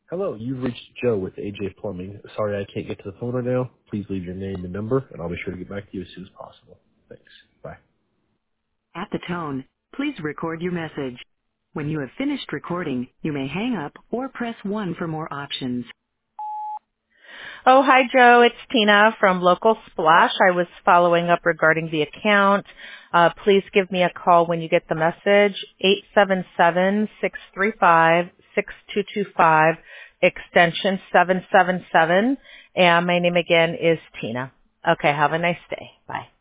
Hello, you've reached Joe with AJ Plumbing. Sorry I can't get to the phone right now. Please leave your name and number, and I'll be sure to get back to you as soon as possible. Thanks. Bye. At the tone, please record your message. When you have finished recording, you may hang up or press 1 for more options. Oh, hi, Joe. It's Tina from Local Splash. I was following up regarding the account. Please give me a call when you get the message, 877-635-6225, extension 777. And my name again is Tina. Okay, have a nice day. Bye.